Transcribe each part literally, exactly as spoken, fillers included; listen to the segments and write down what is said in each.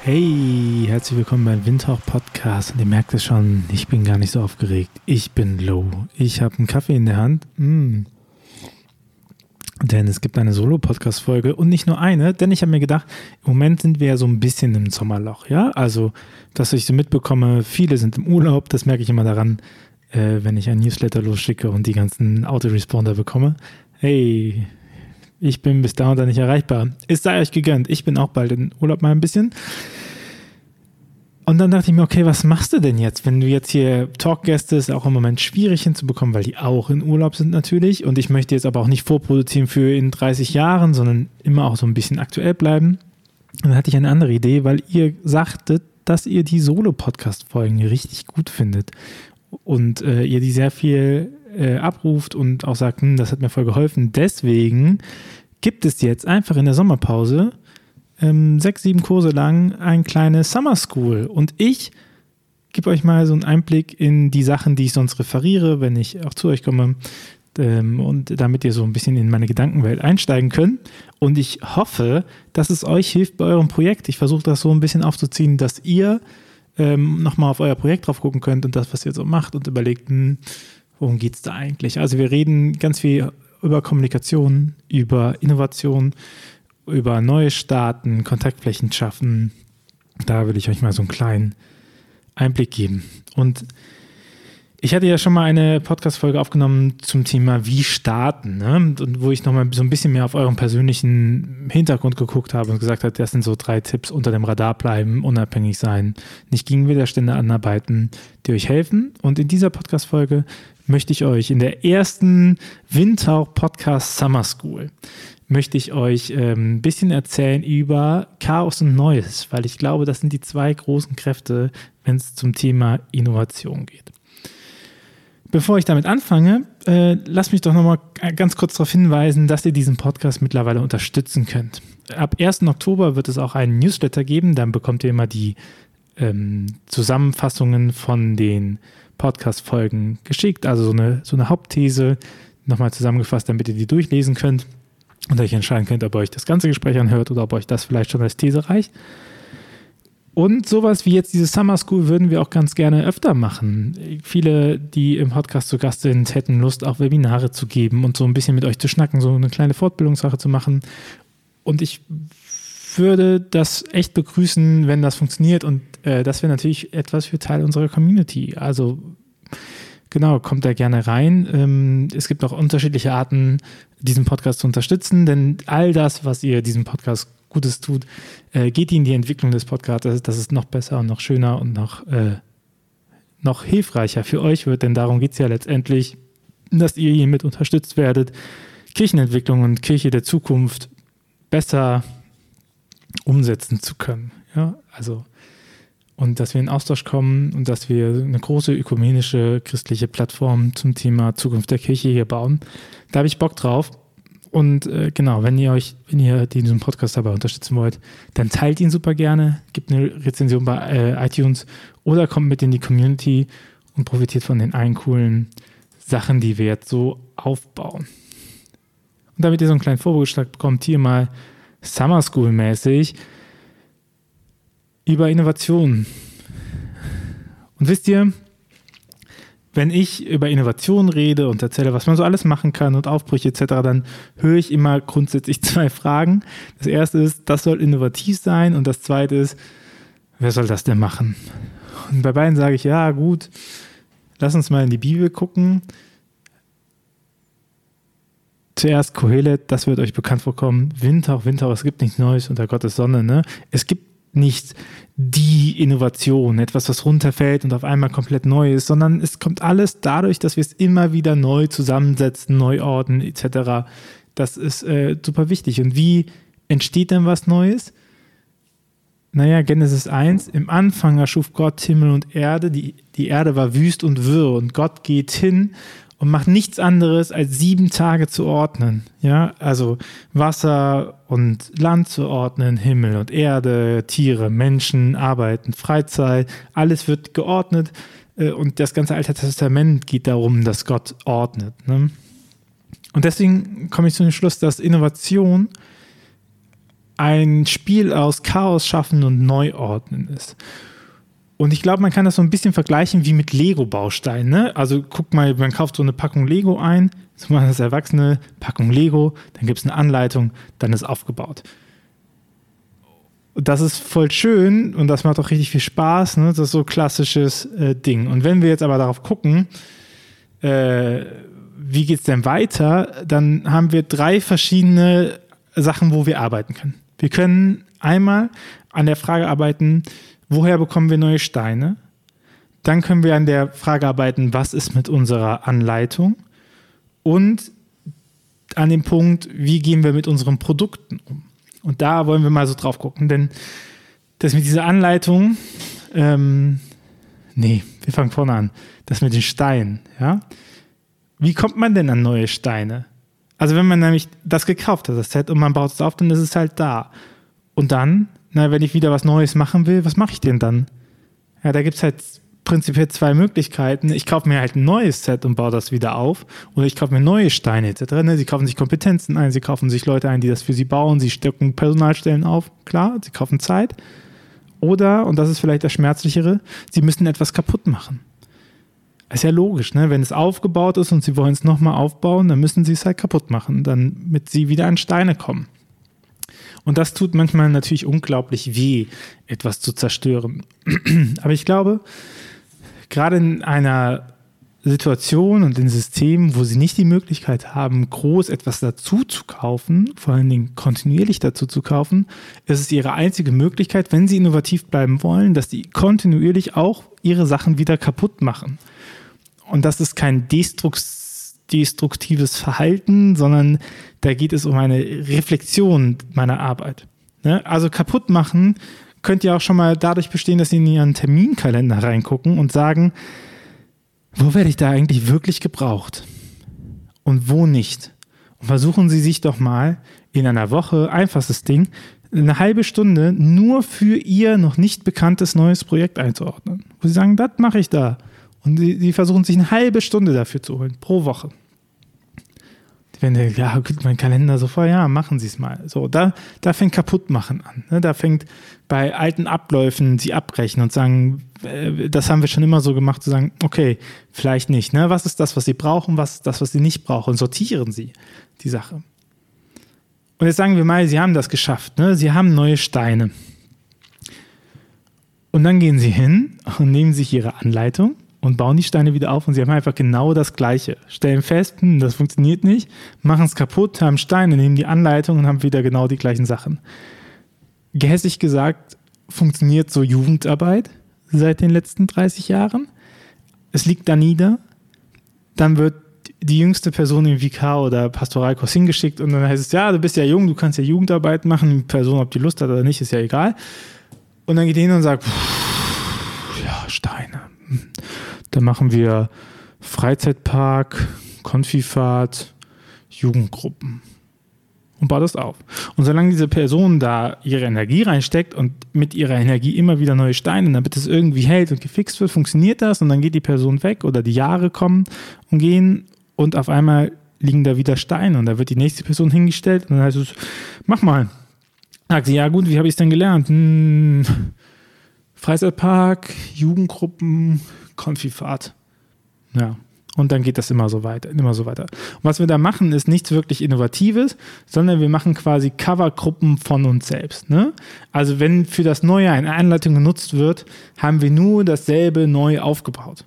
Hey, herzlich willkommen beim Windhauch Podcast. Und ihr merkt es schon, ich bin gar nicht so aufgeregt. Ich bin low. Ich habe einen Kaffee in der Hand. Mm. Denn es gibt eine Solo-Podcast-Folge und nicht nur eine, denn ich habe mir gedacht, im Moment sind wir ja so ein bisschen im Sommerloch, ja? Also, dass ich so mitbekomme, viele sind im Urlaub, das merke ich immer daran, äh, wenn ich ein Newsletter losschicke und die ganzen Autoresponder bekomme. Hey, ich bin bis da und da nicht erreichbar. Es sei euch gegönnt. Ich bin auch bald in Urlaub mal ein bisschen. Und dann dachte ich mir, okay, was machst du denn jetzt, wenn du jetzt hier Talkgäste, ist auch im Moment schwierig hinzubekommen, weil die auch in Urlaub sind natürlich. Und ich möchte jetzt aber auch nicht vorproduzieren für in dreißig Jahren, sondern immer auch so ein bisschen aktuell bleiben. Und dann hatte ich eine andere Idee, weil ihr sagtet, dass ihr die Solo-Podcast-Folgen richtig gut findet. Und äh, ihr die sehr viel äh, abruft und auch sagt, hm, das hat mir voll geholfen. Deswegen gibt es jetzt einfach in der Sommerpause ähm, sechs, sieben Kurse lang ein kleines Summer School. Und ich gebe euch mal so einen Einblick in die Sachen, die ich sonst referiere, wenn ich auch zu euch komme. Ähm, und damit ihr so ein bisschen in meine Gedankenwelt einsteigen könnt. Und ich hoffe, dass es euch hilft bei eurem Projekt. Ich versuche das so ein bisschen aufzuziehen, dass ihr ähm, nochmal auf euer Projekt drauf gucken könnt und das, was ihr so macht und überlegt, hm, worum geht es da eigentlich? Also wir reden ganz viel über Kommunikation, über Innovation, über neue Starten, Kontaktflächen schaffen. Da will ich euch mal so einen kleinen Einblick geben. Und ich hatte ja schon mal eine Podcast-Folge aufgenommen zum Thema wie starten, ne? Und wo ich nochmal so ein bisschen mehr auf euren persönlichen Hintergrund geguckt habe und gesagt habe, das sind so drei Tipps: unter dem Radar bleiben, unabhängig sein, nicht gegen Widerstände anarbeiten, die euch helfen. Und in dieser Podcast-Folge möchte ich euch in der ersten Windhauch Podcast Summer School möchte ich euch ähm, ein bisschen erzählen über Chaos und Neues, weil ich glaube, das sind die zwei großen Kräfte, wenn es zum Thema Innovation geht. Bevor ich damit anfange, äh, lasst mich doch nochmal ganz kurz darauf hinweisen, dass ihr diesen Podcast mittlerweile unterstützen könnt. Ab ersten Oktober wird es auch einen Newsletter geben, dann bekommt ihr immer die ähm, Zusammenfassungen von den Podcast-Folgen geschickt, also so eine, so eine Hauptthese nochmal zusammengefasst, damit ihr die durchlesen könnt und euch entscheiden könnt, ob ihr euch das ganze Gespräch anhört oder ob euch das vielleicht schon als These reicht. Und sowas wie jetzt diese Summer School würden wir auch ganz gerne öfter machen. Viele, die im Podcast zu Gast sind, hätten Lust, auch Webinare zu geben und so ein bisschen mit euch zu schnacken, so eine kleine Fortbildungssache zu machen. Und ich würde das echt begrüßen, wenn das funktioniert. Und äh, das wäre natürlich etwas für Teil unserer Community. Also genau, kommt da gerne rein. Ähm, es gibt auch unterschiedliche Arten, diesen Podcast zu unterstützen, denn all das, was ihr diesem Podcast Gutes tut, äh, geht in die Entwicklung des Podcasts, dass es noch besser und noch schöner und noch, äh, noch hilfreicher für euch wird, denn darum geht es ja letztendlich, dass ihr hiermit unterstützt werdet, Kirchenentwicklung und Kirche der Zukunft besser umsetzen zu können. Ja, also und dass wir in Austausch kommen und dass wir eine große ökumenische christliche Plattform zum Thema Zukunft der Kirche hier bauen. Da habe ich Bock drauf. Und äh, genau, wenn ihr euch, wenn ihr diesen Podcast dabei unterstützen wollt, dann teilt ihn super gerne, gebt eine Rezension bei äh, iTunes oder kommt mit in die Community und profitiert von den einen coolen Sachen, die wir jetzt so aufbauen. Und damit ihr so einen kleinen Vorgeschmack bekommt, hier mal Summer School mäßig über Innovation. Und wisst ihr, wenn ich über Innovation rede und erzähle, was man so alles machen kann und Aufbrüche et cetera, dann höre ich immer grundsätzlich zwei Fragen. Das erste ist, das soll innovativ sein, und das zweite ist, wer soll das denn machen? Und bei beiden sage ich, ja gut, lass uns mal in die Bibel gucken. Zuerst Kohelet, das wird euch bekannt vorkommen. Windhauch, Windhauch, es gibt nichts Neues unter Gottes Sonne. Ne? Es gibt nicht die Innovation, etwas, was runterfällt und auf einmal komplett neu ist, sondern es kommt alles dadurch, dass wir es immer wieder neu zusammensetzen, neu ordnen et cetera. Das ist äh, super wichtig. Und wie entsteht denn was Neues? Naja, Genesis eins, im Anfang erschuf Gott Himmel und Erde, die, die Erde war wüst und wirr und Gott geht hin und macht nichts anderes, als sieben Tage zu ordnen. Ja, also Wasser und Land zu ordnen, Himmel und Erde, Tiere, Menschen, Arbeiten, Freizeit, alles wird geordnet. Und das ganze Alte Testament geht darum, dass Gott ordnet. Ne? Und deswegen komme ich zu dem Schluss, dass Innovation ein Spiel aus Chaos schaffen und Neuordnen ist. Und ich glaube, man kann das so ein bisschen vergleichen wie mit Lego-Bausteinen. Ne? Also guck mal, man kauft so eine Packung Lego ein, zum Beispiel als Erwachsene, Packung Lego, dann gibt es eine Anleitung, dann ist aufgebaut. Das ist voll schön und das macht auch richtig viel Spaß. Ne? Das ist so ein klassisches äh, Ding. Und wenn wir jetzt aber darauf gucken, äh, wie geht es denn weiter, dann haben wir drei verschiedene Sachen, wo wir arbeiten können. Wir können einmal an der Frage arbeiten, woher bekommen wir neue Steine? Dann können wir an der Frage arbeiten, was ist mit unserer Anleitung? Und an dem Punkt, wie gehen wir mit unseren Produkten um? Und da wollen wir mal so drauf gucken, denn das mit dieser Anleitung, ähm, nee, wir fangen vorne an, das mit den Steinen, ja? Wie kommt man denn an neue Steine? Also wenn man nämlich das gekauft hat, das Set, und man baut es auf, dann ist es halt da. Und dann, na, wenn ich wieder was Neues machen will, was mache ich denn dann? Ja, da gibt es halt prinzipiell zwei Möglichkeiten. Ich kaufe mir halt ein neues Set und baue das wieder auf. Oder ich kaufe mir neue Steine et cetera. Ne? Sie kaufen sich Kompetenzen ein, sie kaufen sich Leute ein, die das für sie bauen, sie stecken Personalstellen auf. Klar, sie kaufen Zeit. Oder, und das ist vielleicht das Schmerzlichere, sie müssen etwas kaputt machen. Ist ja logisch, ne? Wenn es aufgebaut ist und sie wollen es nochmal aufbauen, dann müssen sie es halt kaputt machen, damit sie wieder an Steine kommen. Und das tut manchmal natürlich unglaublich weh, etwas zu zerstören. Aber ich glaube, gerade in einer Situation und in Systemen, wo sie nicht die Möglichkeit haben, groß etwas dazu zu kaufen, vor allen Dingen kontinuierlich dazu zu kaufen, ist es ihre einzige Möglichkeit, wenn sie innovativ bleiben wollen, dass sie kontinuierlich auch ihre Sachen wieder kaputt machen. Und das ist kein destruktives Verhalten, sondern da geht es um eine Reflexion meiner Arbeit. Ne? Also kaputt machen könnt ihr auch schon mal dadurch bestehen, dass Sie in Ihren Terminkalender reingucken und sagen, wo werde ich da eigentlich wirklich gebraucht und wo nicht? Und versuchen Sie sich doch mal in einer Woche, einfachstes Ding, eine halbe Stunde nur für Ihr noch nicht bekanntes neues Projekt einzuordnen. Wo Sie sagen, das mache ich da. Und sie, sie versuchen sich eine halbe Stunde dafür zu holen, pro Woche. Wenn der, ja, mein Kalender so voll, ja, machen Sie es mal. So, da, da fängt Kaputtmachen an. Ne? Da fängt bei alten Abläufen sie abbrechen und sagen, äh, das haben wir schon immer so gemacht, zu sagen, okay, vielleicht nicht. Ne? Was ist das, was Sie brauchen, was ist das, was Sie nicht brauchen? Und sortieren Sie die Sache. Und jetzt sagen wir mal, Sie haben das geschafft. Ne? Sie haben neue Steine. Und dann gehen Sie hin und nehmen sich Ihre Anleitung und bauen die Steine wieder auf und sie haben einfach genau das Gleiche. Stellen fest, hm, das funktioniert nicht, machen es kaputt, haben Steine, nehmen die Anleitung und haben wieder genau die gleichen Sachen. Gehässig gesagt, funktioniert so Jugendarbeit seit den letzten dreißig Jahren. Es liegt da nieder, dann wird die jüngste Person im Vikar oder Pastoralkurs hingeschickt und dann heißt es, ja, du bist ja jung, du kannst ja Jugendarbeit machen, die Person, ob die Lust hat oder nicht, ist ja egal. Und dann geht die hin und sagt, ja, Steine. Dann machen wir Freizeitpark, Konfifahrt, Jugendgruppen und baut das auf. Und solange diese Person da ihre Energie reinsteckt und mit ihrer Energie immer wieder neue Steine, damit es irgendwie hält und gefixt wird, funktioniert das und dann geht die Person weg oder die Jahre kommen und gehen und auf einmal liegen da wieder Steine und da wird die nächste Person hingestellt und dann heißt es, mach mal. Sagt sie, ja gut, wie habe ich es denn gelernt? Hm, Freizeitpark, Jugendgruppen, Konfifahrt. Ja, und dann geht das immer so weiter, immer so weiter. Und was wir da machen, ist nichts wirklich Innovatives, sondern wir machen quasi Covergruppen von uns selbst. Ne? Also wenn für das Neue eine Anleitung genutzt wird, haben wir nur dasselbe neu aufgebaut.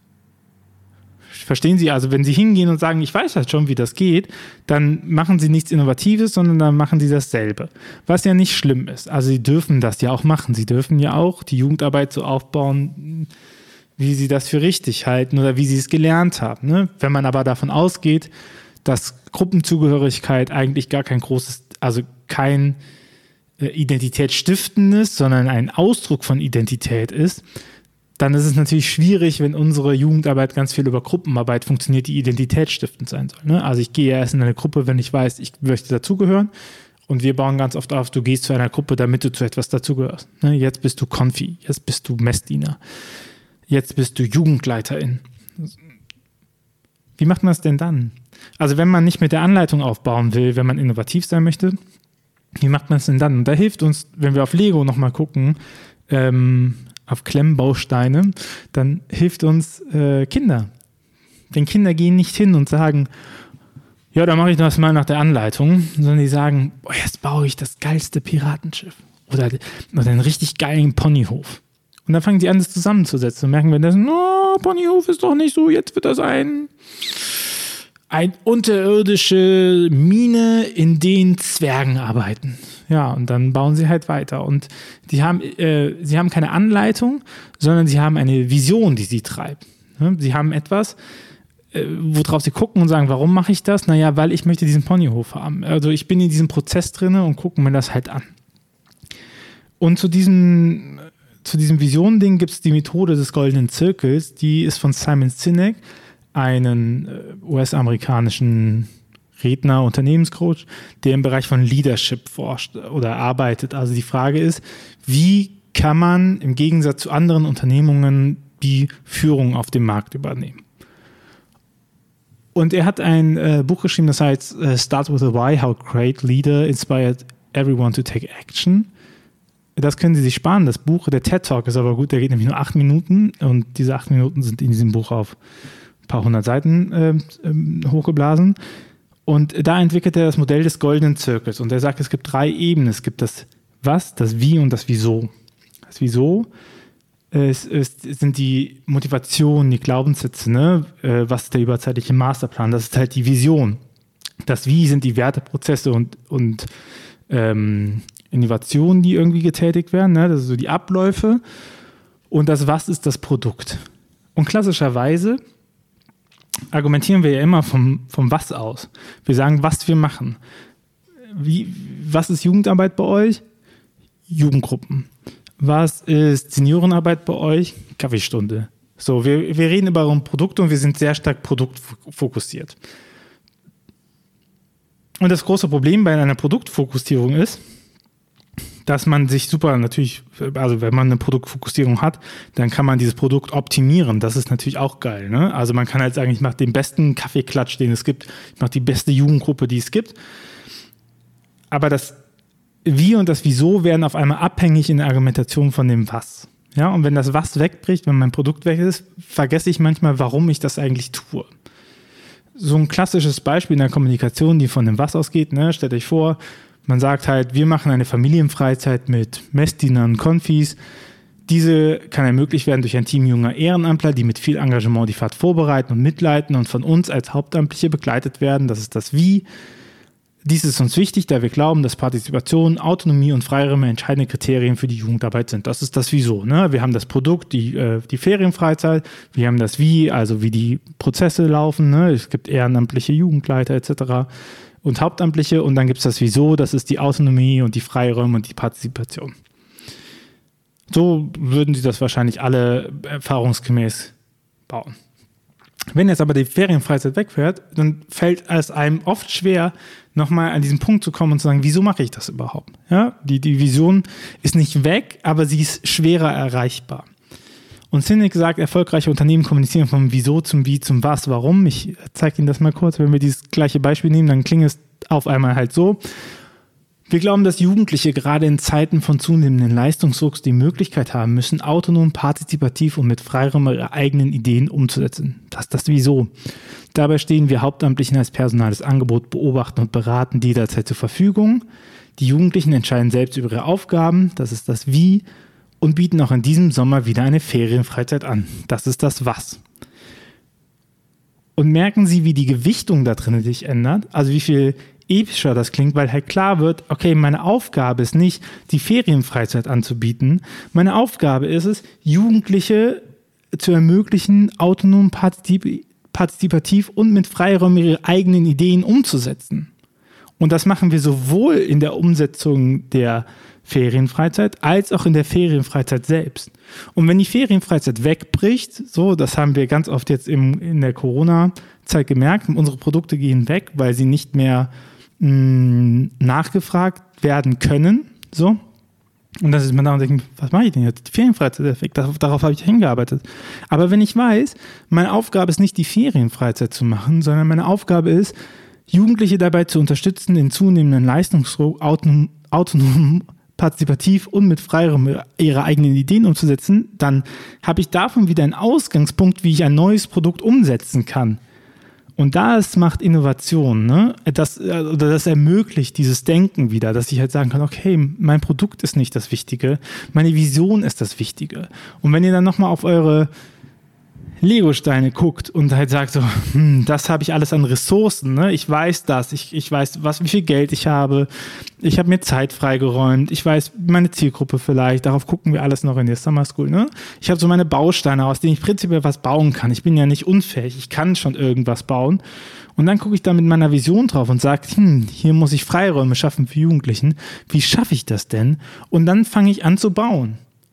Verstehen Sie? Also wenn Sie hingehen und sagen, ich weiß halt schon, wie das geht, dann machen Sie nichts Innovatives, sondern dann machen Sie dasselbe. Was ja nicht schlimm ist. Also Sie dürfen das ja auch machen. Sie dürfen ja auch die Jugendarbeit so aufbauen, wie Sie das für richtig halten oder wie Sie es gelernt haben. Ne? Wenn man aber davon ausgeht, dass Gruppenzugehörigkeit eigentlich gar kein großes, also kein äh, identitätsstiftendes, sondern ein Ausdruck von Identität ist, dann ist es natürlich schwierig, wenn unsere Jugendarbeit ganz viel über Gruppenarbeit funktioniert, die identitätsstiftend sein soll. Ne? Also ich gehe erst in eine Gruppe, wenn ich weiß, ich möchte dazugehören. Und wir bauen ganz oft auf, du gehst zu einer Gruppe, damit du zu etwas dazugehörst. Ne? Jetzt bist du Konfi, jetzt bist du Messdiener. Jetzt bist du Jugendleiterin. Wie macht man das denn dann? Also wenn man nicht mit der Anleitung aufbauen will, wenn man innovativ sein möchte, Wie macht man es denn dann? Und da hilft uns, wenn wir auf Lego nochmal gucken, ähm, auf Klemmbausteine, dann hilft uns äh, Kinder. Denn Kinder gehen nicht hin und sagen, ja, dann mache ich das mal nach der Anleitung, sondern die sagen, boah, jetzt baue ich das geilste Piratenschiff oder, oder einen richtig geilen Ponyhof. Und dann fangen die an, das zusammenzusetzen und merken wir, das, oh, Ponyhof ist doch nicht so, jetzt wird das ein, ein unterirdische Mine, in denen Zwergen arbeiten. Ja, und dann bauen sie halt weiter. Und die haben, äh, sie haben keine Anleitung, sondern sie haben eine Vision, die sie treibt. Sie haben etwas, äh, worauf sie gucken und sagen, warum mache ich das? Naja, weil ich möchte diesen Ponyhof haben. Also ich bin in diesem Prozess drin und gucke mir das halt an. Und zu diesem, zu diesem Vision-Ding gibt es die Methode des Goldenen Zirkels, die ist von Simon Sinek, einen äh, U S-amerikanischen Redner, Unternehmenscoach, der im Bereich von Leadership forscht oder arbeitet. Also die Frage ist, wie kann man im Gegensatz zu anderen Unternehmungen die Führung auf dem Markt übernehmen? Und er hat ein äh, Buch geschrieben, das heißt äh, Start with a Why, How Great Leader Inspired Everyone to Take Action. Das können Sie sich sparen, das Buch. Der TED Talk ist aber gut, der geht nämlich nur acht Minuten und diese acht Minuten sind in diesem Buch auf ein paar hundert Seiten äh, äh, hochgeblasen. Und da entwickelt er das Modell des Goldenen Zirkels. Und er sagt, es gibt drei Ebenen. Es gibt das Was, das Wie und das Wieso. Das Wieso ist, ist, sind die Motivationen, die Glaubenssätze. Ne? Was ist der überzeitliche Masterplan? Das ist halt die Vision. Das Wie sind die Werteprozesse und, und ähm, Innovationen, die irgendwie getätigt werden. Ne? Das sind so die Abläufe. Und das Was ist das Produkt. Und klassischerweise argumentieren wir ja immer vom, vom Was aus. Wir sagen, was wir machen. Wie, was ist Jugendarbeit bei euch? Jugendgruppen. Was ist Seniorenarbeit bei euch? Kaffeestunde. So, wir, wir reden über ein Produkt und wir sind sehr stark produktfokussiert. Und das große Problem bei einer Produktfokussierung ist, dass man sich super natürlich, also wenn man eine Produktfokussierung hat, dann kann man dieses Produkt optimieren. Das ist natürlich auch geil. Ne? Also man kann halt sagen, ich mache den besten Kaffeeklatsch, den es gibt. Ich mache die beste Jugendgruppe, die es gibt. Aber das Wie und das Wieso werden auf einmal abhängig in der Argumentation von dem Was. Ja? Und wenn das Was wegbricht, wenn mein Produkt weg ist, vergesse ich manchmal, warum ich das eigentlich tue. So ein klassisches Beispiel in der Kommunikation, die von dem Was ausgeht, ne? Stellt euch vor, man sagt halt, wir machen eine Familienfreizeit mit Messdienern und Konfis. Diese kann ermöglicht werden durch ein Team junger Ehrenamtler, die mit viel Engagement die Fahrt vorbereiten und mitleiten und von uns als Hauptamtliche begleitet werden. Das ist das Wie. Dies ist uns wichtig, da wir glauben, dass Partizipation, Autonomie und Freiräume entscheidende Kriterien für die Jugendarbeit sind. Das ist das Wieso. Ne? Wir haben das Produkt, die, äh, die Ferienfreizeit, wir haben das Wie, also wie die Prozesse laufen. Ne? Es gibt ehrenamtliche Jugendleiter et cetera und Hauptamtliche und dann gibt es das Wieso, das ist die Autonomie und die Freiräume und die Partizipation. So würden Sie das wahrscheinlich alle erfahrungsgemäß bauen. Wenn jetzt aber die Ferienfreizeit wegfährt, dann fällt es einem oft schwer, nochmal an diesen Punkt zu kommen und zu sagen, wieso mache ich das überhaupt? Ja, die, die Vision ist nicht weg, aber sie ist schwerer erreichbar. Und Sinek sagt, erfolgreiche Unternehmen kommunizieren vom Wieso zum Wie zum Was, warum. Ich zeige Ihnen das mal kurz. Wenn wir dieses gleiche Beispiel nehmen, dann klingt es auf einmal halt so. Wir glauben, dass Jugendliche gerade in Zeiten von zunehmendem Leistungsdruck die Möglichkeit haben müssen, autonom, partizipativ und mit Freiraum ihre eigenen Ideen umzusetzen. Das ist das Wieso. Dabei stehen wir Hauptamtlichen als personales Angebot, beobachten und beraten die jederzeit zur Verfügung. Die Jugendlichen entscheiden selbst über ihre Aufgaben, das ist das Wie, und bieten auch in diesem Sommer wieder eine Ferienfreizeit an. Das ist das Was. Und merken Sie, wie die Gewichtung da drin sich ändert? Also wie viel epischer das klingt, weil halt klar wird, okay, meine Aufgabe ist nicht, die Ferienfreizeit anzubieten. Meine Aufgabe ist es, Jugendliche zu ermöglichen, autonom, partizip- partizipativ und mit Freiraum ihre eigenen Ideen umzusetzen. Und das machen wir sowohl in der Umsetzung der Ferienfreizeit als auch in der Ferienfreizeit selbst. Und wenn die Ferienfreizeit wegbricht, so, das haben wir ganz oft jetzt im, in der Corona-Zeit gemerkt, unsere Produkte gehen weg, weil sie nicht mehr mh, nachgefragt werden können, so. Und dann ist man da und denkt, was mache ich denn jetzt? Die Ferienfreizeit ist weg, darauf, darauf habe ich hingearbeitet. Aber wenn ich weiß, meine Aufgabe ist nicht, die Ferienfreizeit zu machen, sondern meine Aufgabe ist, Jugendliche dabei zu unterstützen, den zunehmenden Leistungsdruck autonom, autonom, partizipativ und mit Freiraum ihre eigenen Ideen umzusetzen, dann habe ich davon wieder einen Ausgangspunkt, wie ich ein neues Produkt umsetzen kann. Und das macht Innovation, ne? Das, oder das ermöglicht dieses Denken wieder, dass ich halt sagen kann, okay, mein Produkt ist nicht das Wichtige, meine Vision ist das Wichtige. Und wenn ihr dann nochmal auf eure Lego-Steine guckt und halt sagt so, hm, das habe ich alles an Ressourcen, ne? Ich weiß das, ich, ich weiß, was, wie viel Geld ich habe, ich habe mir Zeit freigeräumt, ich weiß meine Zielgruppe vielleicht, darauf gucken wir alles noch in der Summer School, ne? Ich habe so meine Bausteine, aus denen ich prinzipiell was bauen kann. Ich bin ja nicht unfähig, ich kann schon irgendwas bauen. Und dann gucke ich da mit meiner Vision drauf und sage, hm, hier muss ich Freiräume schaffen für Jugendlichen. Wie schaffe ich das denn? Und dann fange ich an zu bauen.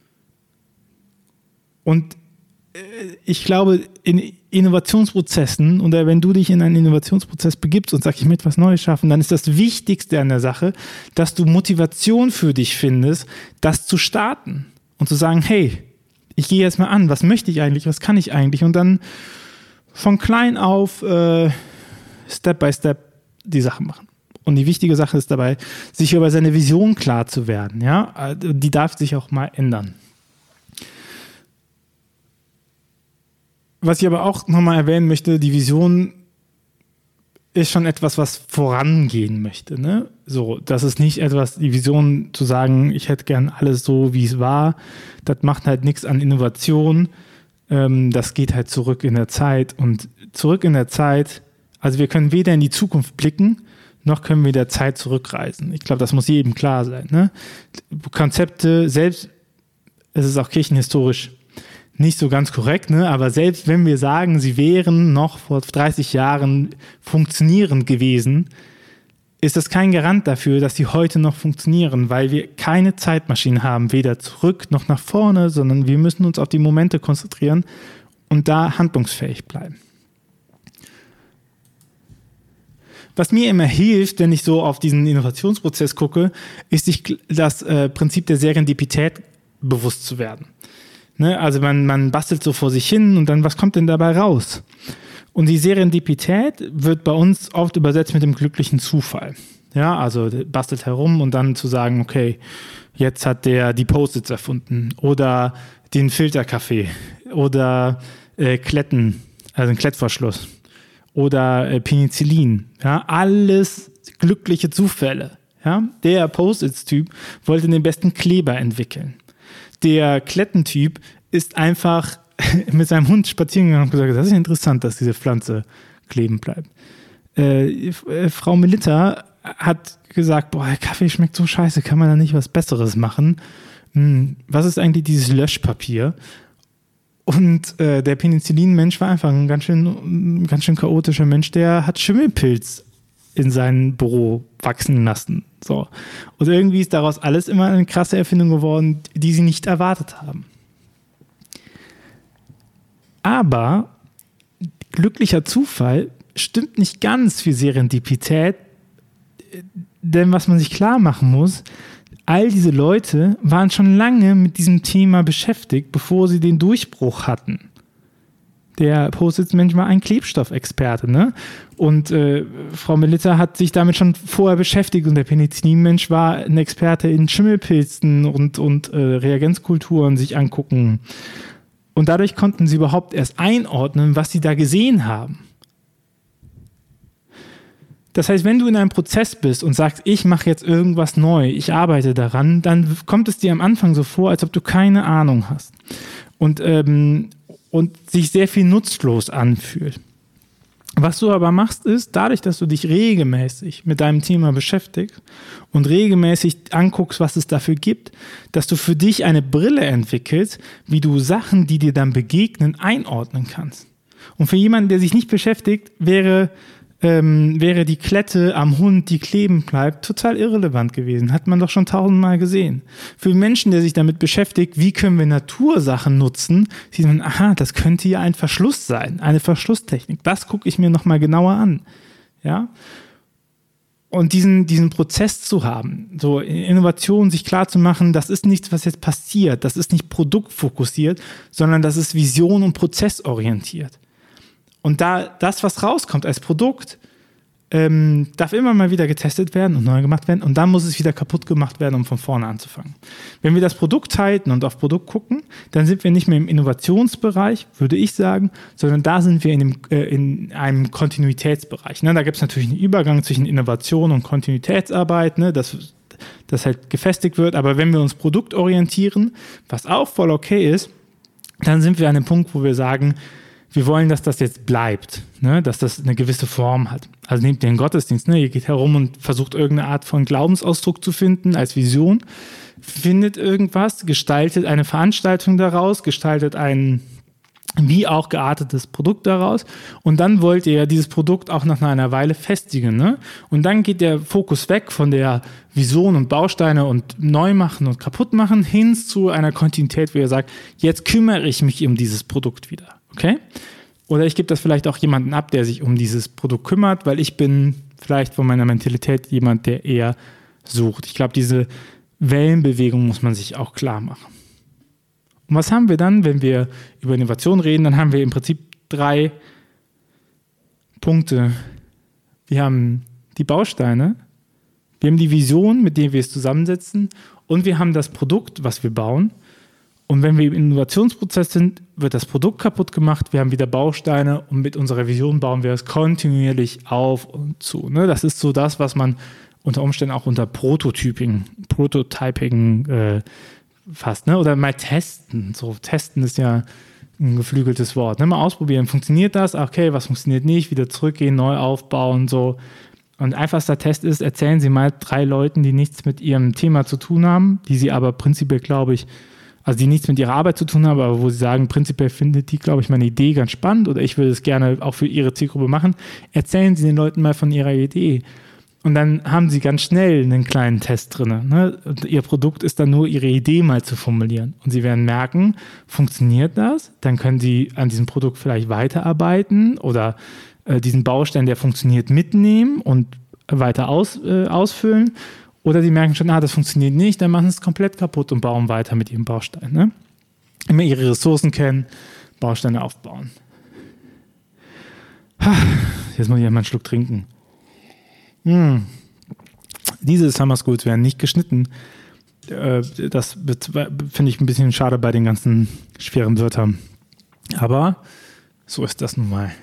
Und ich glaube, in Innovationsprozessen oder wenn du dich in einen Innovationsprozess begibst und sagst, ich möchte was Neues schaffen, dann ist das Wichtigste an der Sache, dass du Motivation für dich findest, das zu starten und zu sagen, hey, ich gehe jetzt mal an, was möchte ich eigentlich, was kann ich eigentlich und dann von klein auf äh, Step by Step die Sachen machen. Und die wichtige Sache ist dabei, sich über seine Vision klar zu werden. Ja? Die darf sich auch mal ändern. Was ich aber auch nochmal erwähnen möchte, die Vision ist schon etwas, was vorangehen möchte. Ne? So, das ist nicht etwas, die Vision zu sagen, ich hätte gern alles so, wie es war. Das macht halt nichts an Innovation. Ähm, das geht halt zurück in der Zeit. Und zurück in der Zeit, also wir können weder in die Zukunft blicken, noch können wir der Zeit zurückreisen. Ich glaube, das muss jedem klar sein. Ne? Konzepte, selbst, es ist auch kirchenhistorisch nicht so ganz korrekt, ne? Aber selbst wenn wir sagen, sie wären noch vor dreißig Jahren funktionierend gewesen, ist das kein Garant dafür, dass sie heute noch funktionieren, weil wir keine Zeitmaschine haben, weder zurück noch nach vorne, sondern wir müssen uns auf die Momente konzentrieren und da handlungsfähig bleiben. Was mir immer hilft, wenn ich so auf diesen Innovationsprozess gucke, ist sich das äh, Prinzip der Serendipität bewusst zu werden. Ne, also man, man bastelt so vor sich hin und dann, was kommt denn dabei raus? Und die Serendipität wird bei uns oft übersetzt mit dem glücklichen Zufall. Ja, also bastelt herum und dann zu sagen, okay, jetzt hat der die Post-its erfunden oder den Filterkaffee oder äh, Kletten, also einen Klettverschluss oder äh, Penicillin. Ja, alles glückliche Zufälle. Ja, der Post-its-Typ wollte den besten Kleber entwickeln. Der Klettentyp ist einfach mit seinem Hund spazieren gegangen und gesagt, das ist interessant, dass diese Pflanze kleben bleibt. Äh, äh, Frau Melitta hat gesagt, boah, der Kaffee schmeckt so scheiße, kann man da nicht was Besseres machen? Hm, was ist eigentlich dieses Löschpapier? Und äh, der Penicillin-Mensch war einfach ein ganz schön, ganz schön chaotischer Mensch, der hat Schimmelpilz in sein Büro wachsen lassen. So. Und irgendwie ist daraus alles immer eine krasse Erfindung geworden, die sie nicht erwartet haben. Aber glücklicher Zufall stimmt nicht ganz für Serendipität, denn was man sich klar machen muss, all diese Leute waren schon lange mit diesem Thema beschäftigt, bevor sie den Durchbruch hatten. Der Post-its-Mensch war ein Klebstoffexperte, ne? Und äh, Frau Melitta hat sich damit schon vorher beschäftigt und der Penicillin-Mensch war ein Experte in Schimmelpilzen und, und äh, Reagenzkulturen sich angucken. Und dadurch konnten sie überhaupt erst einordnen, was sie da gesehen haben. Das heißt, wenn du in einem Prozess bist und sagst, ich mache jetzt irgendwas neu, ich arbeite daran, dann kommt es dir am Anfang so vor, als ob du keine Ahnung hast. Und ähm, und sich sehr viel nutzlos anfühlt. Was du aber machst, ist, dadurch, dass du dich regelmäßig mit deinem Thema beschäftigst und regelmäßig anguckst, was es dafür gibt, dass du für dich eine Brille entwickelst, wie du Sachen, die dir dann begegnen, einordnen kannst. Und für jemanden, der sich nicht beschäftigt, wäre, ähm, wäre die Klette am Hund, die kleben bleibt, total irrelevant gewesen. Hat man doch schon tausendmal gesehen. Für Menschen, der sich damit beschäftigt, wie können wir Natursachen nutzen, sieht man, aha, das könnte ja ein Verschluss sein, eine Verschlusstechnik. Das gucke ich mir nochmal genauer an. Ja? Und diesen, diesen Prozess zu haben, so Innovation, sich klar zu machen, das ist nichts, was jetzt passiert, das ist nicht produktfokussiert, sondern das ist vision- und prozessorientiert. Und da das, was rauskommt als Produkt, ähm, darf immer mal wieder getestet werden und neu gemacht werden und dann muss es wieder kaputt gemacht werden, um von vorne anzufangen. Wenn wir das Produkt halten und auf Produkt gucken, dann sind wir nicht mehr im Innovationsbereich, würde ich sagen, sondern da sind wir in, dem, äh, in einem Kontinuitätsbereich. Ne? Da gibt es natürlich einen Übergang zwischen Innovation und Kontinuitätsarbeit, ne? dass das halt gefestigt wird, aber wenn wir uns produktorientieren, was auch voll okay ist, dann sind wir an dem Punkt, wo wir sagen, wir wollen, dass das jetzt bleibt, ne? Dass das eine gewisse Form hat. Also nehmt den Gottesdienst, ne? Ihr geht herum und versucht irgendeine Art von Glaubensausdruck zu finden als Vision, findet irgendwas, gestaltet eine Veranstaltung daraus, gestaltet ein wie auch geartetes Produkt daraus und dann wollt ihr dieses Produkt auch nach einer Weile festigen. Ne? Und dann geht der Fokus weg von der Vision und Bausteine und neu machen und kaputt machen hin zu einer Kontinuität, wo ihr sagt, jetzt kümmere ich mich um dieses Produkt wieder. Okay? Oder ich gebe das vielleicht auch jemanden ab, der sich um dieses Produkt kümmert, weil ich bin vielleicht von meiner Mentalität jemand, der eher sucht. Ich glaube, diese Wellenbewegung muss man sich auch klar machen. Und was haben wir dann, wenn wir über Innovation reden? Dann haben wir im Prinzip drei Punkte. Wir haben die Bausteine, wir haben die Vision, mit der wir es zusammensetzen und wir haben das Produkt, was wir bauen. Und wenn wir im Innovationsprozess sind, wird das Produkt kaputt gemacht, wir haben wieder Bausteine und mit unserer Vision bauen wir es kontinuierlich auf und zu. Ne? Das ist so das, was man unter Umständen auch unter Prototyping, Prototyping äh, fasst, ne? Oder mal testen. So, testen ist ja ein geflügeltes Wort. Ne? Mal ausprobieren, funktioniert das? Okay, was funktioniert nicht? Wieder zurückgehen, neu aufbauen, so. Und einfachster Test ist, erzählen Sie mal drei Leuten, die nichts mit Ihrem Thema zu tun haben, die Sie aber prinzipiell, glaube ich, also die nichts mit ihrer Arbeit zu tun haben, aber wo sie sagen, prinzipiell findet die, glaube ich, meine Idee ganz spannend oder ich würde es gerne auch für ihre Zielgruppe machen. Erzählen Sie den Leuten mal von Ihrer Idee. Und dann haben Sie ganz schnell einen kleinen Test drin. Ne? Und Ihr Produkt ist dann nur, Ihre Idee mal zu formulieren. Und Sie werden merken, funktioniert das? Dann können Sie an diesem Produkt vielleicht weiterarbeiten oder äh, diesen Baustein, der funktioniert, mitnehmen und weiter aus, äh, ausfüllen. Oder Sie merken schon, ah, das funktioniert nicht, dann machen Sie es komplett kaputt und bauen weiter mit Ihrem Baustein. Ne? Immer Ihre Ressourcen kennen, Bausteine aufbauen. Jetzt muss ich einmal einen Schluck trinken. Hm. Diese Summer Schools werden nicht geschnitten. Das finde ich ein bisschen schade bei den ganzen schweren Wörtern. Aber so ist das nun mal.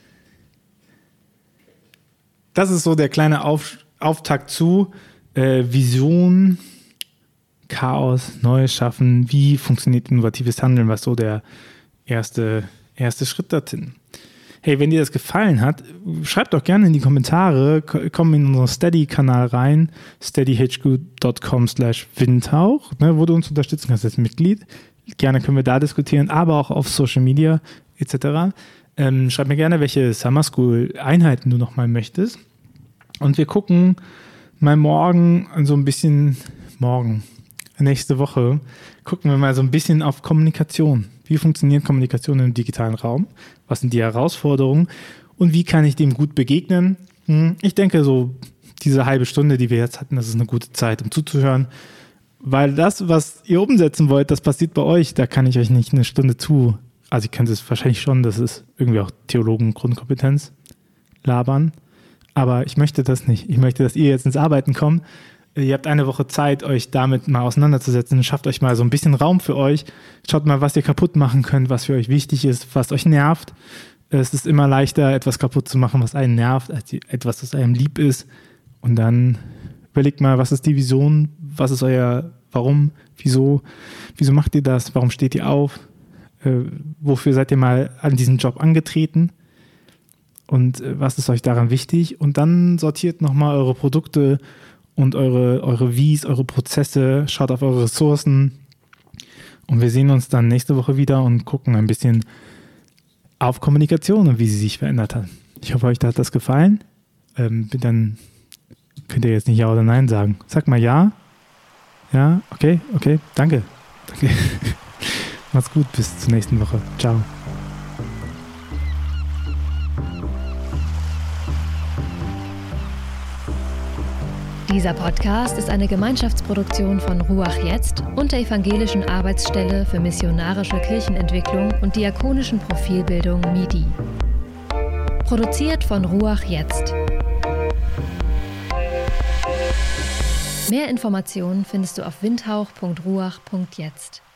Das ist so der kleine Auf, Auftakt zu äh, Vision, Chaos, Neues schaffen. Wie funktioniert innovatives Handeln? Was so der erste, erste Schritt dorthin. Hey, wenn dir das gefallen hat, schreib doch gerne in die Kommentare, komm in unseren Steady-Kanal rein, steadyhq.com slash windhauch, ne, wo du uns unterstützen kannst als Mitglied. Gerne können wir da diskutieren, aber auch auf Social Media et cetera. Ähm, schreib mir gerne, welche Summer School-Einheiten du nochmal möchtest. Und wir gucken mal morgen so ein bisschen, morgen, nächste Woche, gucken wir mal so ein bisschen auf Kommunikation. Wie funktioniert Kommunikation im digitalen Raum? Was sind die Herausforderungen? Und wie kann ich dem gut begegnen? Ich denke, so diese halbe Stunde, die wir jetzt hatten, das ist eine gute Zeit, um zuzuhören. Weil das, was ihr umsetzen wollt, das passiert bei euch. Da kann ich euch nicht eine Stunde zu, also ich könnte es wahrscheinlich schon, das ist irgendwie auch Theologen-Grundkompetenz, labern. Aber ich möchte das nicht. Ich möchte, dass ihr jetzt ins Arbeiten kommt. Ihr habt eine Woche Zeit, euch damit mal auseinanderzusetzen. Schafft euch mal so ein bisschen Raum für euch. Schaut mal, was ihr kaputt machen könnt, was für euch wichtig ist, was euch nervt. Es ist immer leichter, etwas kaputt zu machen, was einen nervt, als etwas, was einem lieb ist. Und dann überlegt mal, was ist die Vision? Was ist euer Warum? Wieso? Wieso macht ihr das? Warum steht ihr auf? Äh, wofür seid ihr mal an diesen Job angetreten? Und äh, was ist euch daran wichtig? Und dann sortiert nochmal eure Produkte und eure, eure Wies, eure Prozesse, schaut auf eure Ressourcen und wir sehen uns dann nächste Woche wieder und gucken ein bisschen auf Kommunikation und wie sie sich verändert hat. Ich hoffe, euch hat das gefallen. Ähm, dann könnt ihr jetzt nicht Ja oder Nein sagen. Sag mal Ja. Ja, okay, okay, danke. Danke. Macht's gut, bis zur nächsten Woche. Ciao. Dieser Podcast ist eine Gemeinschaftsproduktion von Ruach Jetzt und der Evangelischen Arbeitsstelle für missionarische Kirchenentwicklung und diakonischen Profilbildung M I D I. Produziert von Ruach Jetzt. Mehr Informationen findest du auf windhauch punkt ruach punkt jetzt.